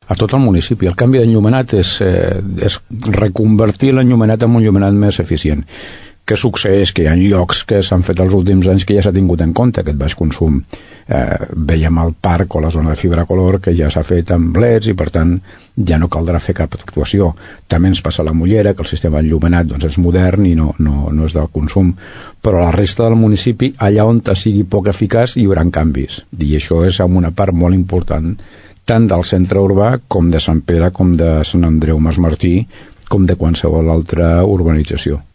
A tot el municipi. El canvi d'enllumenat és reconvertir l'enllumenat en un enllumenat més eficient. Què succeeix? Que hi ha llocs que s'han fet els últims anys que ja s'ha tingut en compte aquest baix consum. Veiem al parc o la zona de fibra color que ja s'ha fet amb LEDs i per tant ja no caldrà fer cap actuació. També ens passa la Mollera, que el sistema enllumenat doncs, és modern i no és del consum, però a la resta del municipi, allà on sigui poc eficaç, hi haurà canvis, i això és en una part molt important tant del centre urbà com de Sant Pere, com de Sant Andreu Mas Martí, com de qualsevol altra urbanització.